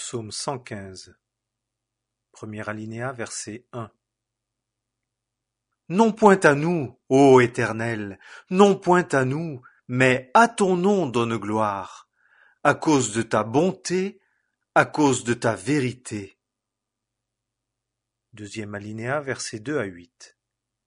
Psaume 115, premier alinéa, verset 1. Non point à nous, ô Éternel, non point à nous, mais à ton nom donne gloire, à cause de ta bonté, à cause de ta vérité. Deuxième alinéa, versets 2 à 8.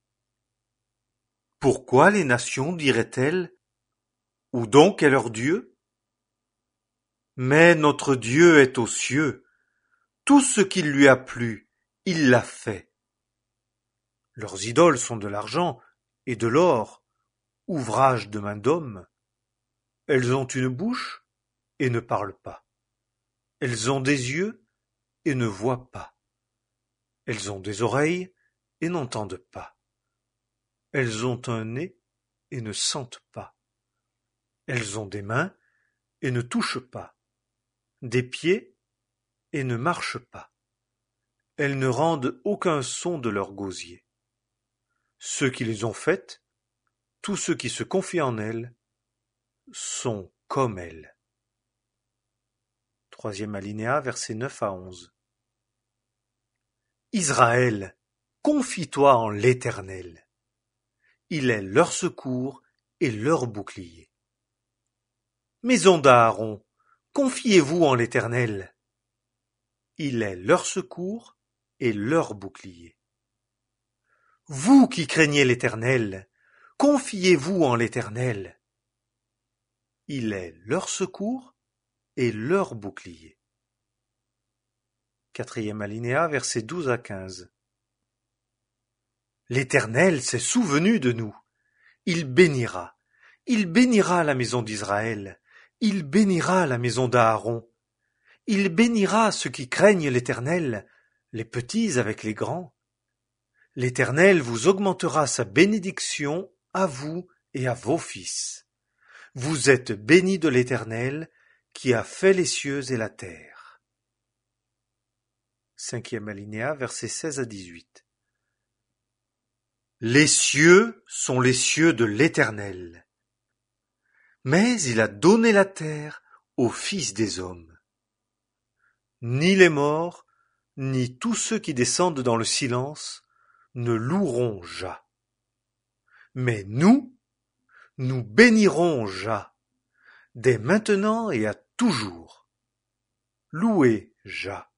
Pourquoi les nations diraient-elles: où donc est leur Dieu? Mais notre Dieu est aux cieux, tout ce qu'il lui a plu, il l'a fait. Leurs idoles sont de l'argent et de l'or, ouvrage de main d'homme. Elles ont une bouche et ne parlent pas. Elles ont des yeux et ne voient pas. Elles ont des oreilles et n'entendent pas. Elles ont un nez et ne sentent pas. Elles ont des mains et ne touchent pas. Des pieds et ne marchent pas. Elles ne rendent aucun son de leur gosier. Ceux qui les ont faites, tous ceux qui se confient en elles, sont comme elles. Troisième alinéa, versets 9 à 11. Israël, confie-toi en l'Éternel. Il est leur secours et leur bouclier. Maison d'Aaron, confiez-vous en l'Éternel. Il est leur secours et leur bouclier. Vous qui craignez l'Éternel, confiez-vous en l'Éternel. Il est leur secours et leur bouclier. Quatrième alinéa, versets 12 à 15. L'Éternel s'est souvenu de nous. Il bénira la maison d'Israël, il bénira la maison d'Aaron. Il bénira ceux qui craignent l'Éternel, les petits avec les grands. L'Éternel vous augmentera sa bénédiction à vous et à vos fils. Vous êtes bénis de l'Éternel, qui a fait les cieux et la terre. Cinquième alinéa, versets 16 à 18. Les cieux sont les cieux de l'Éternel, mais il a donné la terre aux fils des hommes. Ni les morts, ni tous ceux qui descendent dans le silence ne loueront Jah. Mais nous bénirons Jah, dès maintenant et à toujours. Louez Jah.